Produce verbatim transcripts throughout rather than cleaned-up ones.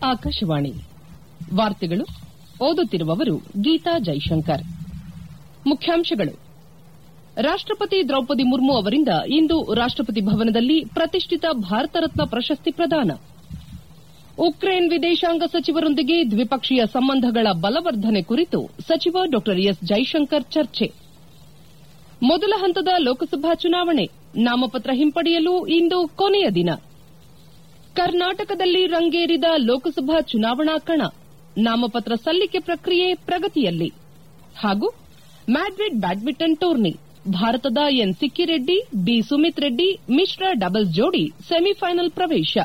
ಆಕಾಶವಾಣಿ ವಾರ್ತೆಗಳು ಓದುತ್ತಿರುವವರು ಗೀತಾ ಜೈಶಂಕರ್. ಮುಖ್ಯಾಂಶಗಳು: ರಾಷ್ಟಪತಿ ದ್ರೌಪದಿ ಮುರ್ಮು ಅವರಿಂದ ಇಂದು ರಾಷ್ಟಪತಿ ಭವನದಲ್ಲಿ ಪ್ರತಿಷ್ಠಿತ ಭಾರತ ರತ್ನ ಪ್ರಶಸ್ತಿ ಪ್ರದಾನ. ಉಕ್ರೇನ್ ವಿದೇಶಾಂಗ ಸಚಿವರೊಂದಿಗೆ ದ್ವಿಪಕ್ಷೀಯ ಸಂಬಂಧಗಳ ಬಲವರ್ಧನೆ ಕುರಿತು ಸಚಿವ ಡಾ ಎಸ್ ಜೈಶಂಕರ್ ಚರ್ಚೆ. ಮೊದಲ ಹಂತದ ಲೋಕಸಭಾ ಚುನಾವಣೆ ನಾಮಪತ್ರ ಹಿಂಪಡೆಯಲು ಇಂದು ಕೊನೆಯ ದಿನ. ಕರ್ನಾಟಕದಲ್ಲಿ ರಂಗೇರಿದ ಲೋಕಸಭಾ ಚುನಾವಣಾ ಕಣ. ನಾಮಪತ್ರ ಸಲ್ಲಿಕೆ ಪ್ರಕ್ರಿಯೆ ಪ್ರಗತಿಯಲ್ಲಿ. ಹಾಗೂ ಮ್ಯಾಡ್ರಿಡ್ ಬ್ಯಾಡ್ಮಿಂಟನ್ ಟೂರ್ನಿ. ಭಾರತದ ಎನ್ ಸಿಕ್ಕಿ ರೆಡ್ಡಿ ಬಿ ಸುಮಿತ್ ರೆಡ್ಡಿ ಮಿಶ್ರ ಡಬಲ್ಸ್ ಜೋಡಿ ಸೆಮಿಫೈನಲ್ ಪ್ರವೇಶ.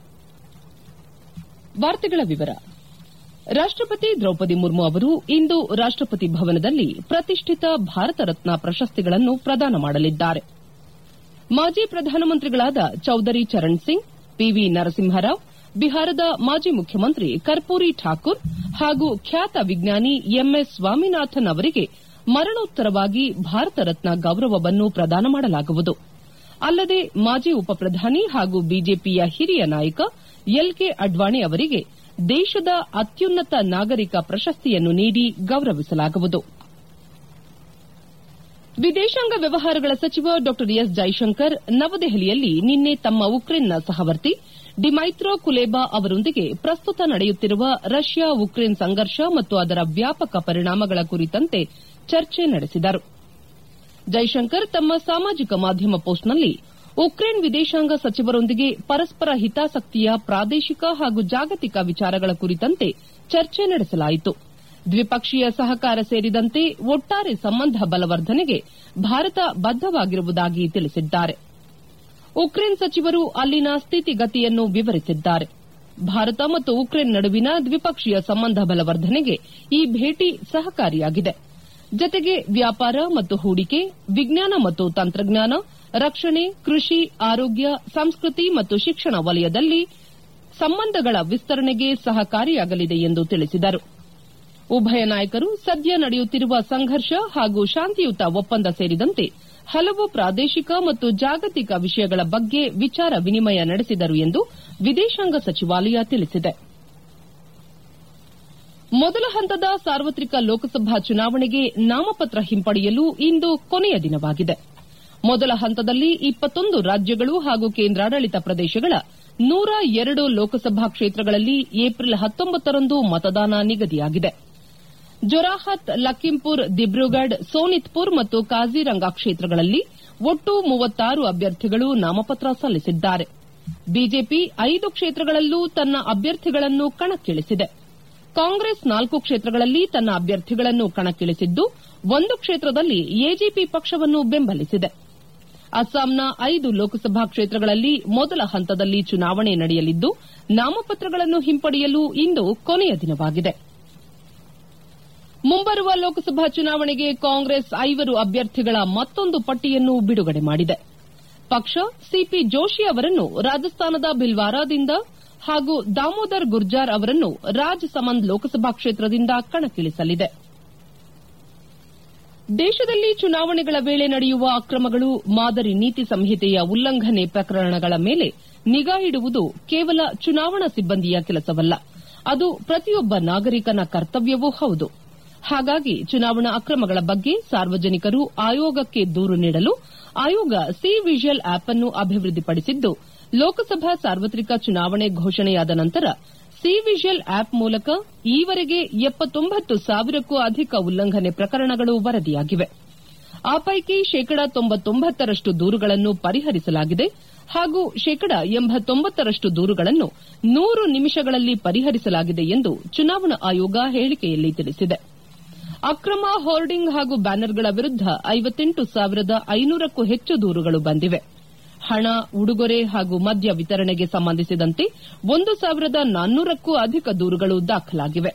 ವಾರ್ತೆಗಳ ವಿವರ. ರಾಷ್ಟಪತಿ ದ್ರೌಪದಿ ಮುರ್ಮು ಅವರು ಇಂದು ರಾಷ್ಟಪತಿ ಭವನದಲ್ಲಿ ಪ್ರತಿಷ್ಠಿತ ಭಾರತ ರತ್ನ ಪ್ರಶಸ್ತಿಗಳನ್ನು ಪ್ರದಾನ ಮಾಡಲಿದ್ದಾರೆ. ಮಾಜಿ ಪ್ರಧಾನಮಂತ್ರಿಗಳಾದ ಚೌಧರಿ ಚರಣ್ ಸಿಂಗ್, ಪಿವಿ ನರಸಿಂಹರಾವ್, ಬಿಹಾರದ ಮಾಜಿ ಮುಖ್ಯಮಂತ್ರಿ ಕರ್ಪೂರಿ ಠಾಕೂರ್ ಹಾಗೂ ಖ್ಯಾತ ವಿಜ್ಞಾನಿ ಎಂಎಸ್ ಸ್ವಾಮಿನಾಥನ್ ಅವರಿಗೆ ಮರಣೋತ್ತರವಾಗಿ ಭಾರತ ರತ್ನ ಗೌರವವನ್ನು ಪ್ರದಾನ ಮಾಡಲಾಗುವುದು. ಅಲ್ಲದೆ ಮಾಜಿ ಉಪಪ್ರಧಾನಿ ಹಾಗೂ ಬಿಜೆಪಿಯ ಹಿರಿಯ ನಾಯಕ ಎಲ್ ಕೆ ಅಡ್ವಾಣಿ ಅವರಿಗೆ ದೇಶದ ಅತ್ಯುನ್ನತ ನಾಗರಿಕ ಪ್ರಶಸ್ತಿಯನ್ನು ನೀಡಿ ಗೌರವಿಸಲಾಗುವುದು. ವಿದೇಶಾಂಗ ವ್ಯವಹಾರಗಳ ಸಚಿವ ಡಾ ಎಸ್ ಜೈಶಂಕರ್ ನವದೆಹಲಿಯಲ್ಲಿ ನಿನ್ನೆ ತಮ್ಮ ಉಕ್ರೇನ್ನ ಸಹವರ್ತಿ ಡಿಮೈತ್ರೋ ಕುಲೇಬಾ ಅವರೊಂದಿಗೆ ಪ್ರಸ್ತುತ ನಡೆಯುತ್ತಿರುವ ರಷ್ಯಾ ಉಕ್ರೇನ್ ಸಂಘರ್ಷ ಮತ್ತು ಅದರ ವ್ಯಾಪಕ ಪರಿಣಾಮಗಳ ಕುರಿತಂತೆ ಚರ್ಚೆ ನಡೆಸಿದರು. ಜೈಶಂಕರ್ ತಮ್ಮ ಸಾಮಾಜಿಕ ಮಾಧ್ಯಮ ಪೋಸ್ಟ್ನಲ್ಲಿ ಉಕ್ರೇನ್ ವಿದೇಶಾಂಗ ಸಚಿವರೊಂದಿಗೆ ಪರಸ್ಪರ ಹಿತಾಸಕ್ತಿಯ ಪ್ರಾದೇಶಿಕ ಹಾಗೂ ಜಾಗತಿಕ ವಿಚಾರಗಳ ಕುರಿತಂತೆ ಚರ್ಚೆ ನಡೆಸಲಾಯಿತು. ದ್ವಿಪಕ್ಷೀಯ ಸಹಕಾರ ಸೇರಿದಂತೆ ಒಟ್ಟಾರೆ ಸಂಬಂಧ ಬಲವರ್ಧನೆಗೆ ಭಾರತ ಬದ್ದವಾಗಿರುವುದಾಗಿ ತಿಳಿಸಿದ್ದಾರೆ. ಉಕ್ರೇನ್ ಸಚಿವರು ಅಲ್ಲಿನ ಸ್ಥಿತಿಗತಿಯನ್ನು ವಿವರಿಸಿದ್ದಾರೆ. ಭಾರತ ಮತ್ತು ಉಕ್ರೇನ್ ನಡುವಿನ ದ್ವಿಪಕ್ಷೀಯ ಸಂಬಂಧ ಬಲವರ್ಧನೆಗೆ ಈ ಭೇಟಿ ಸಹಕಾರಿಯಾಗಿದೆ. ಜತೆಗೆ ವ್ಯಾಪಾರ ಮತ್ತು ಹೂಡಿಕೆ, ವಿಜ್ಞಾನ ಮತ್ತು ತಂತ್ರಜ್ಞಾನ, ರಕ್ಷಣೆ, ಕೃಷಿ, ಆರೋಗ್ಯ, ಸಂಸ್ಕೃತಿ ಮತ್ತು ಶಿಕ್ಷಣ ವಲಯದಲ್ಲಿ ಸಂಬಂಧಗಳ ವಿಸ್ತರಣೆಗೆ ಸಹಕಾರಿಯಾಗಲಿದೆ ಎಂದು ತಿಳಿಸಿದರು. ಉಭಯ ನಾಯಕರು ಸದ್ಯ ನಡೆಯುತ್ತಿರುವ ಸಂಘರ್ಷ ಹಾಗೂ ಶಾಂತಿಯುತ ಒಪ್ಪಂದ ಸೇರಿದಂತೆ ಹಲವು ಪ್ರಾದೇಶಿಕ ಮತ್ತು ಜಾಗತಿಕ ವಿಷಯಗಳ ಬಗ್ಗೆ ವಿಚಾರ ವಿನಿಮಯ ನಡೆಸಿದರು ಎಂದು ವಿದೇಶಾಂಗ ಸಚಿವಾಲಯ ತಿಳಿಸಿದೆ. ಮೊದಲ ಹಂತದ ಸಾರ್ವತ್ರಿಕ ಲೋಕಸಭಾ ಚುನಾವಣೆಗೆ ನಾಮಪತ್ರ ಹಿಂಪಡೆಯಲು ಇಂದು ಕೊನೆಯ ದಿನವಾಗಿದೆ. ಮೊದಲ ಹಂತದಲ್ಲಿ ಇಪ್ಪತ್ತೊಂದು ರಾಜ್ಯಗಳು ಹಾಗೂ ಕೇಂದ್ರಾಡಳಿತ ಪ್ರದೇಶಗಳ ನೂರ ಎರಡು ಲೋಕಸಭಾ ಕ್ಷೇತ್ರಗಳಲ್ಲಿ ಏಪ್ರಿಲ್ ಹತ್ತೊಂಬತ್ತರಂದು ಮತದಾನ ನಿಗದಿಯಾಗಿದೆ. ಜೊರಾಹತ್, ಲಖೀಂಪುರ್, ದಿಬ್ರುಗಢ್, ಸೋನಿತ್ಪುರ್ ಮತ್ತು ಕಾಜಿರಂಗ ಕ್ಷೇತ್ರಗಳಲ್ಲಿ ಒಟ್ಟು ಮೂವತ್ತಾರು ಅಭ್ಯರ್ಥಿಗಳು ನಾಮಪತ್ರ ಸಲ್ಲಿಸಿದ್ದಾರೆ. ಬಿಜೆಪಿ ಐದು ಕ್ಷೇತ್ರಗಳಲ್ಲೂ ತನ್ನ ಅಭ್ಯರ್ಥಿಗಳನ್ನು ಕಣಕ್ಕಿಳಿಸಿದೆ. ಕಾಂಗ್ರೆಸ್ ನಾಲ್ಕು ಕ್ಷೇತ್ರಗಳಲ್ಲಿ ತನ್ನ ಅಭ್ಯರ್ಥಿಗಳನ್ನು ಕಣಕ್ಕಿಳಿಸಿದ್ದು, ಒಂದು ಕ್ಷೇತ್ರದಲ್ಲಿ ಎಜಿಪಿ ಪಕ್ಷವನ್ನು ಬೆಂಬಲಿಸಿದೆ. ಅಸ್ಸಾಂನ ಐದು ಲೋಕಸಭಾ ಕ್ಷೇತ್ರಗಳಲ್ಲಿ ಮೊದಲ ಹಂತದಲ್ಲಿ ಚುನಾವಣೆ ನಡೆಯಲಿದ್ದು, ನಾಮಪತ್ರಗಳನ್ನು ಹಿಂಪಡೆಯಲು ಇಂದು ಕೊನೆಯ ದಿನವಾಗಿದೆ. ಮುಂಬರುವ ಲೋಕಸಭಾ ಚುನಾವಣೆಗೆ ಕಾಂಗ್ರೆಸ್ ಐವರು ಅಭ್ಯರ್ಥಿಗಳ ಮತ್ತೊಂದು ಪಟ್ಟಿಯನ್ನು ಬಿಡುಗಡೆ ಮಾಡಿದೆ. ಪಕ್ಷ ಸಿಪಿ ಜೋಶಿ ಅವರನ್ನು ರಾಜಸ್ಥಾನದ ಭಿಲ್ವಾರಾದಿಂದ ಹಾಗೂ ದಾಮೋದರ್ ಗುರ್ಜಾರ್ ಅವರನ್ನು ರಾಜ್ಸಮಂದ್ ಲೋಕಸಭಾ ಕ್ಷೇತ್ರದಿಂದ ಕಣಕ್ಕಿಳಿಸಲಿದೆ. ದೇಶದಲ್ಲಿ ಚುನಾವಣೆಗಳ ವೇಳೆ ನಡೆಯುವ ಅಕ್ರಮಗಳು, ಮಾದರಿ ನೀತಿ ಸಂಹಿತೆಯ ಉಲ್ಲಂಘನೆ ಪ್ರಕರಣಗಳ ಮೇಲೆ ನಿಗಾ ಇಡುವುದು ಕೇವಲ ಚುನಾವಣಾ ಸಿಬ್ಬಂದಿಯ ಕೆಲಸವಲ್ಲ, ಅದು ಪ್ರತಿಯೊಬ್ಬ ನಾಗರಿಕನ ಕರ್ತವ್ಯವೂ ಹೌದು. ಹಾಗಾಗಿ ಚುನಾವಣಾ ಅಕ್ರಮಗಳ ಬಗ್ಗೆ ಸಾರ್ವಜನಿಕರು ಆಯೋಗಕ್ಕೆ ದೂರು ನೀಡಲು ಆಯೋಗ ಸಿ ವಿಜಿಲ್ ಆಪ್ ಅನ್ನು ಅಭಿವೃದ್ಧಿಪಡಿಸಿದ್ದು, ಲೋಕಸಭಾ ಸಾರ್ವತ್ರಿಕ ಚುನಾವಣೆ ಘೋಷಣೆಯಾದ ನಂತರ ಸಿ ವಿಜಿಲ್ ಆಪ್ ಮೂಲಕ ಈವರೆಗೆ ಎಪ್ಪತ್ತೊಂಬತ್ತು ಸಾವಿರಕ್ಕೂ ಅಧಿಕ ಉಲ್ಲಂಘನೆ ಪ್ರಕರಣಗಳು ವರದಿಯಾಗಿವೆ. ಆ ಪೈಕಿ ಶೇಕಡ ತೊಂಬತ್ತೊಂಬತ್ತರಷ್ಟು ದೂರುಗಳನ್ನು ಪರಿಹರಿಸಲಾಗಿದೆ ಹಾಗೂ ಶೇಕಡ ಎಂಬತ್ತೊಂಬತ್ತರಷ್ಟು ದೂರುಗಳನ್ನು ನೂರು ನಿಮಿಷಗಳಲ್ಲಿ ಪರಿಹರಿಸಲಾಗಿದೆ ಎಂದು ಚುನಾವಣಾ ಆಯೋಗ ಹೇಳಿಕೆಯಲ್ಲಿ ತಿಳಿಸಿದೆ. ಅಕ್ರಮ ಹೋರ್ಡಿಂಗ್ ಹಾಗೂ ಬ್ಯಾನರ್ಗಳ ವಿರುದ್ದ ಐವತ್ತೆಂಟು ಸಾವಿರದ ಐನೂರಕ್ಕೂ ಹೆಚ್ಚು ದೂರುಗಳು ಬಂದಿವೆ. ಹಣ, ಉಡುಗೊರೆ ಹಾಗೂ ಮದ್ಯ ವಿತರಣೆಗೆ ಸಂಬಂಧಿಸಿದಂತೆ ಒಂದು ಸಾವಿರದ ನಾನ್ನೂರಕ್ಕೂ ಅಧಿಕ ದೂರುಗಳು ದಾಖಲಾಗಿವೆ.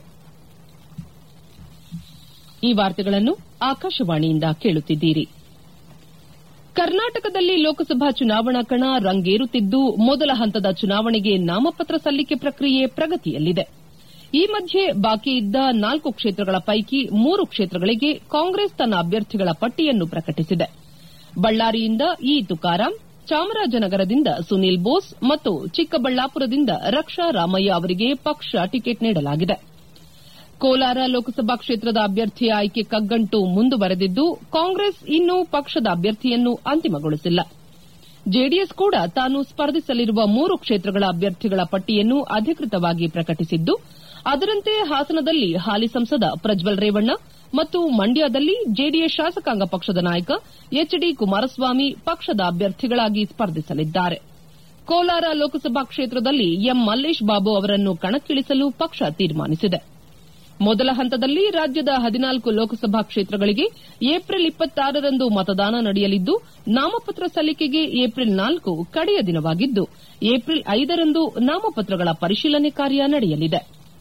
ಈ ವಾರ್ತೆಗಳನ್ನು ಆಕಾಶವಾಣಿಯಿಂದ ಕೇಳುತ್ತಿದ್ದೀರಿ. ಕರ್ನಾಟಕದಲ್ಲಿ ಲೋಕಸಭಾ ಚುನಾವಣಾ ಕಣ ರಂಗೇರುತ್ತಿದ್ದು, ಮೊದಲ ಹಂತದ ಚುನಾವಣೆಗೆ ನಾಮಪತ್ರ ಸಲ್ಲಿಕೆ ಪ್ರಕ್ರಿಯೆ ಪ್ರಗತಿಯಲ್ಲಿದೆ. ಈ ಮಧ್ಯೆ ಬಾಕಿ ಇದ್ದ ನಾಲ್ಕು ಕ್ಷೇತ್ರಗಳ ಪೈಕಿ ಮೂರು ಕ್ಷೇತ್ರಗಳಿಗೆ ಕಾಂಗ್ರೆಸ್ ತನ್ನ ಅಭ್ಯರ್ಥಿಗಳ ಪಟ್ಟಿಯನ್ನು ಪ್ರಕಟಿಸಿದೆ. ಬಳ್ಳಾರಿಯಿಂದ ಇ ತುಕಾರಾಂ, ಚಾಮರಾಜನಗರದಿಂದ ಸುನೀಲ್ ಬೋಸ್ ಮತ್ತು ಚಿಕ್ಕಬಳ್ಳಾಪುರದಿಂದ ರಕ್ಷಾ ರಾಮಯ್ಯ ಅವರಿಗೆ ಪಕ್ಷ ಟಿಕೆಟ್ ನೀಡಲಾಗಿದೆ. ಕೋಲಾರ ಲೋಕಸಭಾ ಕ್ಷೇತ್ರದ ಅಭ್ಯರ್ಥಿಯ ಆಯ್ಕೆ ಕಗ್ಗಂಟು ಮುಂದುವರೆದಿದ್ದು, ಕಾಂಗ್ರೆಸ್ ಇನ್ನೂ ಪಕ್ಷದ ಅಭ್ಯರ್ಥಿಯನ್ನು ಅಂತಿಮಗೊಳಿಸಿಲ್ಲ. ಜೆಡಿಎಸ್ ಕೂಡ ತಾನು ಸ್ಪರ್ಧಿಸಲಿರುವ ಮೂರು ಕ್ಷೇತ್ರಗಳ ಅಭ್ಯರ್ಥಿಗಳ ಪಟ್ಟಿಯನ್ನು ಅಧಿಕೃತವಾಗಿ ಪ್ರಕಟಿಸಿದ್ದು, ಅದರಂತೆ ಹಾಸನದಲ್ಲಿ ಹಾಲಿ ಸಂಸದ ಪ್ರಜ್ವಲ್ ರೇವಣ್ಣ ಮತ್ತು ಮಂಡ್ಯದಲ್ಲಿ ಜೆಡಿಎಸ್ ಶಾಸಕಾಂಗ ಪಕ್ಷದ ನಾಯಕ ಎಚ್ ಡಿ ಕುಮಾರಸ್ವಾಮಿ ಪಕ್ಷದ ಅಭ್ಯರ್ಥಿಗಳಾಗಿ ಸ್ಪರ್ಧಿಸಲಿದ್ದಾರೆ. ಕೋಲಾರ ಲೋಕಸಭಾ ಕ್ಷೇತ್ರದಲ್ಲಿ ಎಂ ಮಲ್ಲೇಶ್ ಬಾಬು ಅವರನ್ನು ಕಣಕ್ಕಿಳಿಸಲು ಪಕ್ಷ ತೀರ್ಮಾನಿಸಿದೆ. ಮೊದಲ ಹಂತದಲ್ಲಿ ರಾಜ್ಯದ ಹದಿನಾಲ್ಕು ಲೋಕಸಭಾ ಕ್ಷೇತ್ರಗಳಿಗೆ ಏಪ್ರಿಲ್ ಇಪ್ಪತ್ತಾರರಂದು ಮತದಾನ ನಡೆಯಲಿದ್ದು, ನಾಮಪತ್ರ ಸಲ್ಲಿಕೆಗೆ ಏಪ್ರಿಲ್ ನಾಲ್ಕು ಕಡೆಯ ದಿನವಾಗಿದ್ದು, ಏಪ್ರಿಲ್ ಐದರಂದು ನಾಮಪತ್ರಗಳ ಪರಿಶೀಲನೆ ಕಾರ್ಯ ನಡೆಯಲಿದೆ.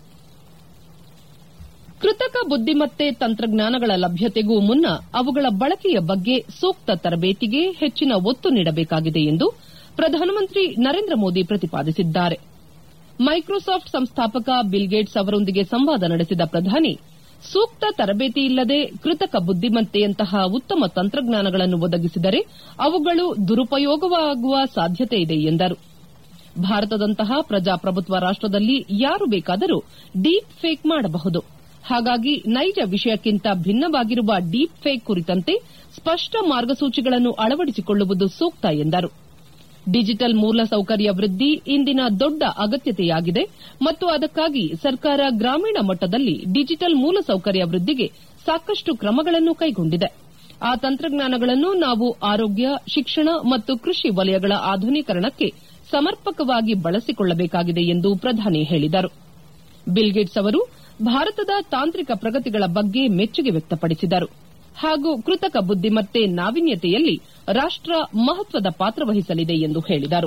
ಕೃತಕ ಬುದ್ದಿಮತ್ತೆ ತಂತ್ರಜ್ಞಾನಗಳ ಲಭ್ಯತೆಗೂ ಮುನ್ನ ಅವುಗಳ ಬಳಕೆಯ ಬಗ್ಗೆ ಸೂಕ್ತ ತರಬೇತಿಗೆ ಹೆಚ್ಚಿನ ಒತ್ತು ನೀಡಬೇಕಾಗಿದೆ ಎಂದು ಪ್ರಧಾನಮಂತ್ರಿ ನರೇಂದ್ರ ಮೋದಿ ಪ್ರತಿಪಾದಿಸಿದ್ದಾರೆ. ಮೈಕ್ರೋಸಾಫ್ಟ್ ಸಂಸ್ಥಾಪಕ ಬಿಲ್ ಗೇಟ್ಸ್ ಅವರೊಂದಿಗೆ ಸಂವಾದ ನಡೆಸಿದ ಪ್ರಧಾನಿ, ಸೂಕ್ತ ತರಬೇತಿ ಇಲ್ಲದೆ ಕೃತಕ ಬುದ್ದಿಮತ್ತೆಯಂತಹ ಉತ್ತಮ ತಂತ್ರಜ್ಞಾನಗಳನ್ನು ಒದಗಿಸಿದರೆ ಅವುಗಳು ದುರುಪಯೋಗವಾಗುವ ಸಾಧ್ಯತೆ ಇದೆ ಎಂದರು. ಭಾರತದಂತಹ ಪ್ರಜಾಪ್ರಭುತ್ವ ರಾಷ್ಟದಲ್ಲಿ ಯಾರು ಬೇಕಾದರೂ ಡೀಪ್ ಫೇಕ್ ಮಾಡಬಹುದು. ಹಾಗಾಗಿ ನೈಜ ವಿಷಯಕ್ಕಿಂತ ಭಿನ್ನವಾಗಿರುವ ಡೀಪ್ ಫೇಕ್ ಕುರಿತಂತೆ ಸ್ಪಷ್ಟ ಮಾರ್ಗಸೂಚಿಗಳನ್ನು ಅಳವಡಿಸಿಕೊಳ್ಳುವುದು ಸೂಕ್ತ ಎಂದರು. ಡಿಜಿಟಲ್ ಮೂಲಸೌಕರ್ಯ ವೃದ್ಧಿ ಇಂದಿನ ದೊಡ್ಡ ಅಗತ್ಯತೆಯಾಗಿದೆ ಮತ್ತು ಅದಕ್ಕಾಗಿ ಸರ್ಕಾರ ಗ್ರಾಮೀಣ ಮಟ್ಟದಲ್ಲಿ ಡಿಜಿಟಲ್ ಮೂಲಸೌಕರ್ಯ ವೃದ್ಧಿಗೆ ಸಾಕಷ್ಟು ಕ್ರಮಗಳನ್ನು ಕೈಗೊಂಡಿದೆ. ಆ ತಂತ್ರಜ್ಞಾನಗಳನ್ನು ನಾವು ಆರೋಗ್ಯ, ಶಿಕ್ಷಣ ಮತ್ತು ಕೃಷಿ ವಲಯಗಳ ಆಧುನೀಕರಣಕ್ಕೆ ಸಮರ್ಪಕವಾಗಿ ಬಳಸಿಕೊಳ್ಳಬೇಕಾಗಿದೆ ಎಂದು ಪ್ರಧಾನಿ ಹೇಳಿದರು. ಬಿಲ್ ಗೇಟ್ಸ್ ಅವರು ಭಾರತದ ತಾಂತ್ರಿಕ ಪ್ರಗತಿಗಳ ಬಗ್ಗೆ ಮೆಚ್ಚುಗೆ ವ್ಯಕ್ತಪಡಿಸಿದರು ಹಾಗೂ ಕೃತಕ ಬುದ್ದಿಮತ್ತೆ ನಾವೀನ್ಯತೆಯಲ್ಲಿ ರಾಷ್ಟ ಮಹತ್ವದ ಪಾತ್ರ ವಹಿಸಲಿದೆ ಎಂದು ಹೇಳಿದರು.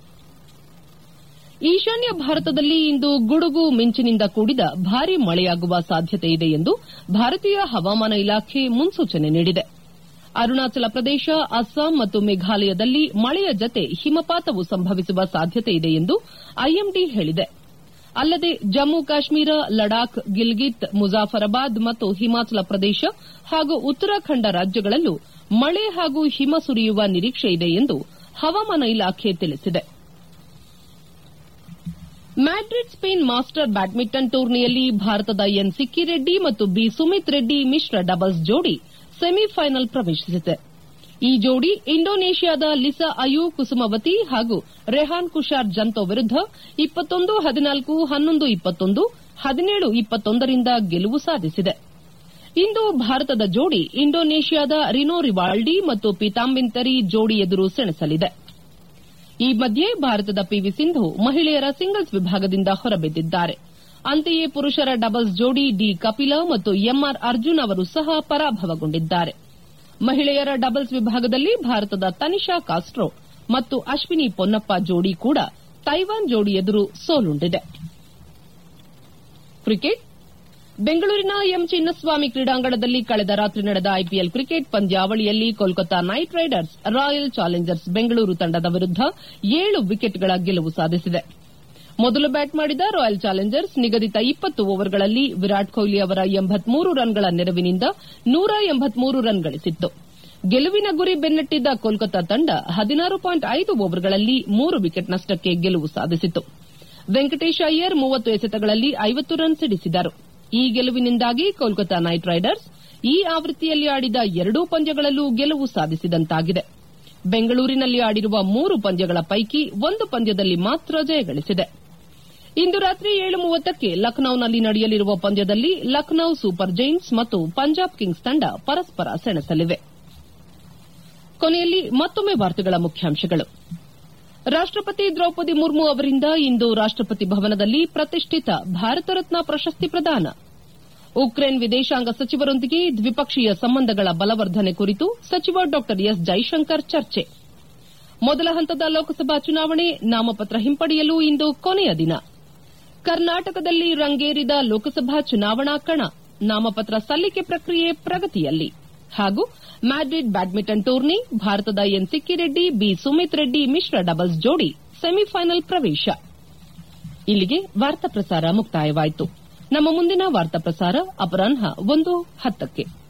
ಈಶಾನ್ಯ ಭಾರತದಲ್ಲಿ ಇಂದು ಗುಡುಗು ಮಿಂಚಿನಿಂದ ಕೂಡಿದ ಭಾರೀ ಮಳೆಯಾಗುವ ಸಾಧ್ಯತೆಯಿದೆ ಎಂದು ಭಾರತೀಯ ಹವಾಮಾನ ಇಲಾಖೆ ಮುನ್ಸೂಚನೆ ನೀಡಿದೆ. ಅರುಣಾಚಲ ಪ್ರದೇಶ, ಅಸ್ಸಾಂ ಮತ್ತು ಮೇಘಾಲಯದಲ್ಲಿ ಮಳೆಯ ಜತೆ ಹಿಮಪಾತವು ಸಂಭವಿಸುವ ಸಾಧ್ಯತೆಯಿದೆ ಎಂದು ಐಎಂಡಿ ಹೇಳಿದೆ. ಅಲ್ಲದೆ ಜಮ್ಮು ಕಾಶ್ಮೀರ, ಲಡಾಖ್, ಗಿಲ್ಗಿತ್, ಮುಜಾಫರಾಬಾದ್ ಮತ್ತು ಹಿಮಾಚಲ ಪ್ರದೇಶ ಹಾಗೂ ಉತ್ತರಾಖಂಡ ರಾಜ್ಯಗಳಲ್ಲೂ ಮಳೆ ಹಾಗೂ ಹಿಮ ಸುರಿಯುವ ನಿರೀಕ್ಷೆಯಿದೆ ಎಂದು ಹವಾಮಾನ ಇಲಾಖೆ ತಿಳಿಸಿದೆ. ಮ್ಯಾಡ್ರಿಡ್ ಸ್ಪೇನ್ ಮಾಸ್ಟರ್ ಬ್ಯಾಡ್ಮಿಂಟನ್ ಟೂರ್ನಿಯಲ್ಲಿ ಭಾರತದ ಎನ್ ಸಿಕ್ಕಿ ರೆಡ್ಡಿ ಮತ್ತು ಬಿ ಸುಮಿತ್ ರೆಡ್ಡಿ ಮಿಶ್ರ ಡಬಲ್ಸ್ ಜೋಡಿ ಸೆಮಿಫೈನಲ್ ಪ್ರವೇಶಿಸಿದೆ. ಈ ಜೋಡಿ ಇಂಡೋನೇಷ್ಯಾದ ಲಿಸಾ ಅಯು ಕುಸುಮವತಿ ಹಾಗೂ ರೆಹಾನ್ ಕುಶಾರ್ ಜಂತೋ ವಿರುದ್ಧ ಇಪ್ಪತ್ತೊಂದು ಹದಿನಾಲ್ಕು, ಹನ್ನೊಂದು ಇಪ್ಪತ್ತೊಂದು, ಹದಿನೇಳು ಇಪ್ಪತ್ತೊಂದರಿಂದ ಗೆಲುವು ಸಾಧಿಸಿದೆ. ಇಂದು ಭಾರತದ ಜೋಡಿ ಇಂಡೋನೇಷ್ಯಾದ ರಿನೋ ರಿವಾಲ್ಡಿ ಮತ್ತು ಪೀತಾಂಬಿಂತರಿ ಜೋಡಿ ಎದುರು ಸೆಣಸಲಿದೆ. ಈ ಮಧ್ಯೆ ಭಾರತದ ಪಿವಿ ಸಿಂಧು ಮಹಿಳೆಯರ ಸಿಂಗಲ್ಸ್ ವಿಭಾಗದಿಂದ ಹೊರಬಿದ್ದಿದ್ದಾರೆ. ಅಂತೆಯೇ ಪುರುಷರ ಡಬಲ್ಸ್ ಜೋಡಿ ಡಿ ಕಪಿಲ ಮತ್ತು ಎಂಆರ್ ಅರ್ಜುನ್ ಅವರು ಸಹ ಪರಾಭವಗೊಂಡಿದ್ದಾರೆ. ಮಹಿಳೆಯರ ಡಬಲ್ಸ್ ವಿಭಾಗದಲ್ಲಿ ಭಾರತದ ತನಿಷಾ ಕಾಸ್ಟ್ರೋ ಮತ್ತು ಅಶ್ವಿನಿ ಪೊನ್ನಪ್ಪ ಜೋಡಿ ಕೂಡ ತೈವಾನ್ ಜೋಡಿ ಎದುರು ಸೋಲುಂಡಿದೆ. ಕ್ರಿಕೆಟ್ ಬೆಂಗಳೂರಿನ ಎಂ ಚಿನ್ನಸ್ವಾಮಿ ಕ್ರೀಡಾಂಗಣದಲ್ಲಿ ಕಳೆದ ರಾತ್ರಿ ನಡೆದ ಐಪಿಎಲ್ ಕ್ರಿಕೆಟ್ ಪಂದ್ಯಾವಳಿಯಲ್ಲಿ Kolkata Knight Riders Royal Challengers Bengaluru ತಂಡದ ವಿರುದ್ಧ ಏಳು ವಿಕೆಟ್ಗಳ ಗೆಲುವು ಸಾಧಿಸಿದೆ. ಮೊದಲು ಬ್ಯಾಟ್ ಮಾಡಿದ ರಾಯಲ್ ಚಾಲೆಂಜರ್ಸ್ ನಿಗದಿತ ಇಪ್ಪತ್ತು ಓವರ್ಗಳಲ್ಲಿ ವಿರಾಟ್ ಕೊಹ್ಲಿ ಅವರ ಎಂಬತ್ಮೂರು ರನ್ಗಳ ನೆರವಿನಿಂದ ನೂರ ಎಂಬತ್ಮೂರು ರನ್ ಗಳಿಸಿತ್ತು. ಗೆಲುವಿನ ಗುರಿ ಬೆನ್ನಟ್ಟಿದ್ದ ಕೋಲ್ಕತಾ ತಂಡ ಹದಿನಾರು ಪಾಯಿಂಟ್ ಐದು ಓವರ್ಗಳಲ್ಲಿ ಮೂರು ವಿಕೆಟ್ ನಷ್ಟಕ್ಕೆ ಗೆಲುವು ಸಾಧಿಸಿತು. ವೆಂಕಟೇಶ್ ಅಯ್ಯರ್ ಮೂವತ್ತು ಎಸೆತಗಳಲ್ಲಿ ಐವತ್ತು ರನ್ ಸಿಡಿಸಿದರು. ಈ ಗೆಲುವಿನಿಂದಾಗಿ ಕೋಲ್ಕತಾ ನೈಟ್ ರೈಡರ್ಸ್ ಈ ಆವೃತ್ತಿಯಲ್ಲಿ ಆಡಿದ ಎರಡೂ ಪಂದ್ಯಗಳಲ್ಲೂ ಗೆಲುವು ಸಾಧಿಸಿದಂತಾಗಿದೆ. ಬೆಂಗಳೂರಿನಲ್ಲಿ ಆಡಿರುವ ಮೂರು ಪಂದ್ಯಗಳ ಪೈಕಿ ಒಂದು ಪಂದ್ಯದಲ್ಲಿ ಮಾತ್ರ ಜಯಗಳಿಸಿದೆ. ಇಂದು ರಾತ್ರಿ ಏಳು ಮೂವತ್ತಕ್ಕೆ ಲಖನೌನಲ್ಲಿ ನಡೆಯಲಿರುವ ಪಂದ್ಯದಲ್ಲಿ ಲಖನೌ ಸೂಪರ್ ಜೈಂಟ್ಸ್ ಮತ್ತು ಪಂಜಾಬ್ ಕಿಂಗ್ಸ್ ತಂಡ ಪರಸ್ಪರ ಸೆಣಸಲಿವೆ. ಕೊನೆಯಲ್ಲಿ ಮತ್ತೊಮ್ಮೆ ವಾರ್ತೆಗಳ ಮುಖ್ಯಾಂಶಗಳು. ರಾಷ್ಟಪತಿ ದ್ರೌಪದಿ ಮುರ್ಮು ಅವರಿಂದ ಇಂದು ರಾಷ್ಟಪತಿ ಭವನದಲ್ಲಿ ಪ್ರತಿಷ್ಠಿತ ಭಾರತ ರತ್ನ ಪ್ರಶಸ್ತಿ ಪ್ರದಾನ. ಉಕ್ರೇನ್ ವಿದೇಶಾಂಗ ಸಚಿವರೊಂದಿಗೆ ದ್ವಿಪಕ್ಷೀಯ ಸಂಬಂಧಗಳ ಬಲವರ್ಧನೆ ಕುರಿತು ಸಚಿವ ಡಾ ಎಸ್ ಜೈಶಂಕರ್ ಚರ್ಚೆ. ಮೊದಲ ಹಂತದ ಲೋಕಸಭಾ ಚುನಾವಣೆ ನಾಮಪತ್ರ ಹಿಂಪಡೆಯಲು ಇಂದು ಕೊನೆಯ ದಿನ. ಕರ್ನಾಟಕದಲ್ಲಿ ರಂಗೇರಿದ ಲೋಕಸಭಾ ಚುನಾವಣಾ ಕಣ. ನಾಮಪತ್ರ ಸಲ್ಲಿಕೆ ಪ್ರಕ್ರಿಯೆ ಪ್ರಗತಿಯಲ್ಲಿ. ಹಾಗೂ ಮ್ಯಾಡ್ರಿಡ್ ಬ್ಯಾಡ್ಮಿಂಟನ್ ಟೂರ್ನಿ ಭಾರತದ ಎನ್ ಸಿಕ್ಕಿ ರೆಡ್ಡಿ ಬಿ ಸುಮಿತ್ ರೆಡ್ಡಿ ಮಿಶ್ರ ಡಬಲ್ಸ್ ಜೋಡಿ ಸೆಮಿಫೈನಲ್ ಪ್ರವೇಶ. ಇಲ್ಲಿಗೆ ವಾರ್ತಾ ಪ್ರಸಾರ ಮುಕ್ತಾಯವಾಯಿತು. ನಮ್ಮ ಮುಂದಿನ ವಾರ್ತಾ ಪ್ರಸಾರ ಅಪರಾಹ್ನ ಒಂದು ಹತ್ತಕ್ಕೆ.